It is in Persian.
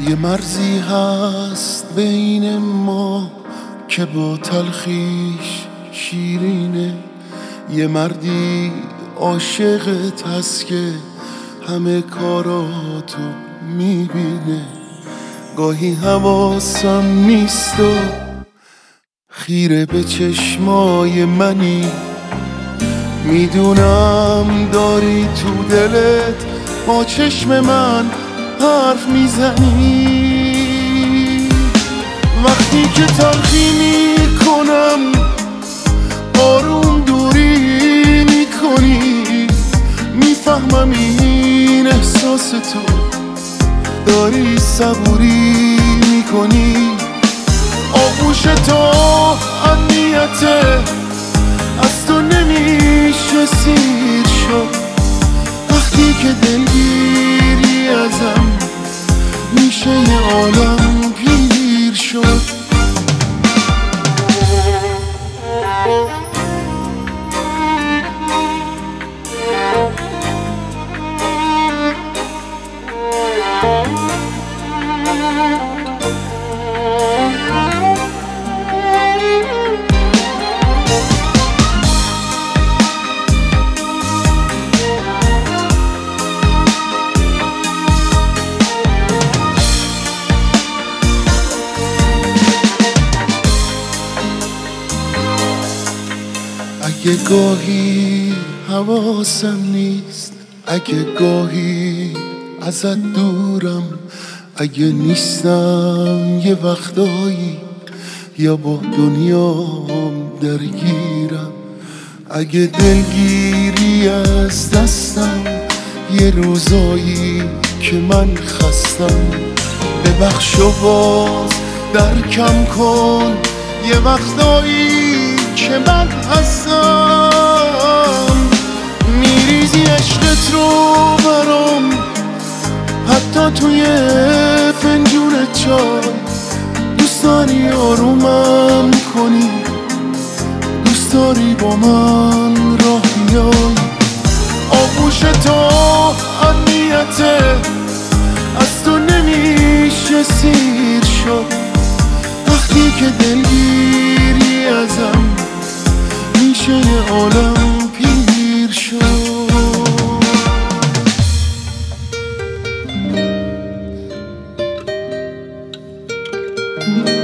یه مرزی هست بین ما که با تلخیش شیرینه. یه مردی عاشقت هست که همه کاراتو میبینه. گاهی حواسم نیست و خیره به چشمای منی. میدونم داری تو دلت با چشم من حرف میزنی. وقتی که تلخی میکنم آروم دوری میکنی. میفهمم این احساس تو داری صبوری میکنی. آغوش تو امنیته از تو نمیشه سیر شد. وقتی که دلگیری ازم میشه یه عالم پیر شد. اگه گاهی حواسم نیست، اگه گاهی ازت دورم، اگه نیستم یه وقتایی یا با دنیام درگیرم، اگه دلگیری از دستم یه روزایی که من خستم، ببخش و باز درکم کن یه وقتایی که من هستم. میریزی عشقت رو برام حتی توی فنجون چای. دوست داری آرومم کنی، دوست داری با من راه بیای. آغوش تو امنیته از تو نمیشه سیر شد. وقتی که دلگیری ازم میشه یه عالم پیر شد.